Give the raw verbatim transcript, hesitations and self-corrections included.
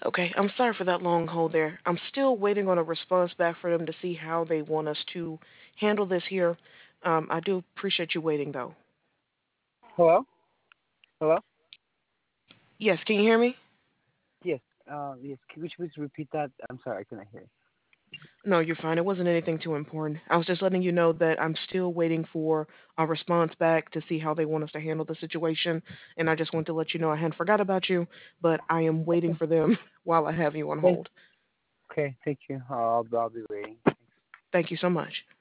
Okay, I'm sorry for that long hold there. I'm still waiting on a response back for them to see how they want us to handle this here. Um, I do appreciate you waiting, though. Hello? Hello? Yes, can you hear me? Yes. Uh, yes. Could you please repeat that? I'm sorry, I couldn't hear. No, you're fine. It wasn't anything too important. I was just letting you know that I'm still waiting for a response back to see how they want us to handle the situation. And I just want to let you know I hadn't forgot about you, but I am waiting Okay. for them while I have you on Thank. hold. Okay. Thank you. I'll I'll be waiting. Thank you so much.